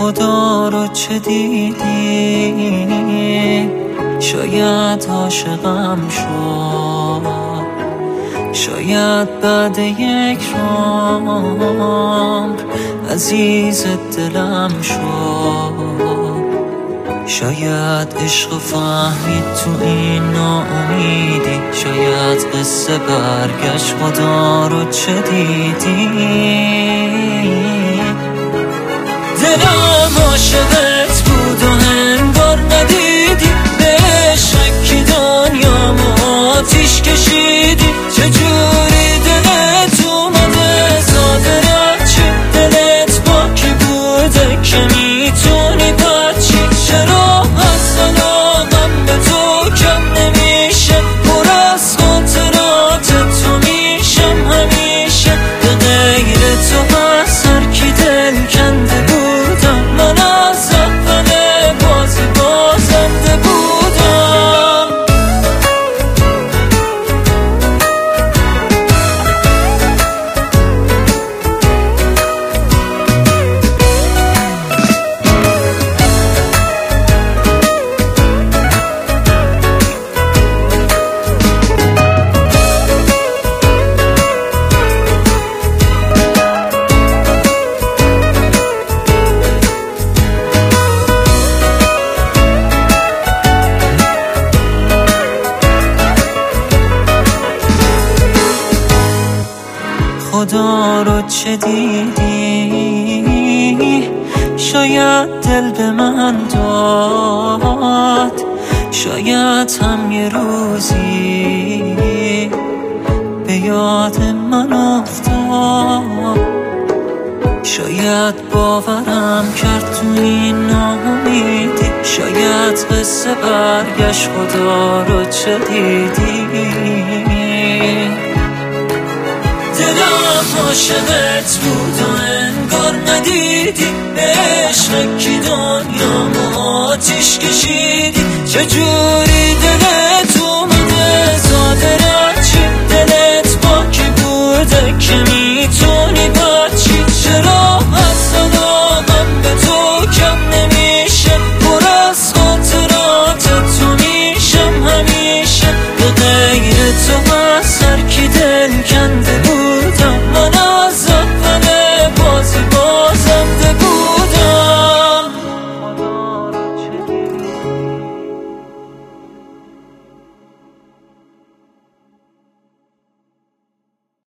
خدا رو چه دیدی؟ شاید عاشقم شد، شاید بعد یک عمر عزیز دلم شد. شاید عشق فهمید تو این ناامیدی، شاید قصه برگشت خدا رو چه دیدی؟ دلم عاشقت بود و انگار ندیدی، به شکی دنیامو آتیش کشیدی. چجوری دلت اومده زاده رچی؟ دلت با کی بوده که میتونی بچی؟ چرا از علاقم به تو کم نمیشه؟ پر از خاطرات تو میشم همیشه. به غیر تو از هر کی دل کنده بودم، من از اول بازی بازنده بودم. خدا رو چه دیدی؟ شاید دل به من داد، شاید هم یه روزی به یاد من افتاد. شاید باورم کرد تو این ناامیدی، شاید قصه برگشت خدا رو چه دیدی؟ دلم عاشقت بود و انگار ندیدی، به عشق کی دنیامو آتیش کشیدی. چجوری دلت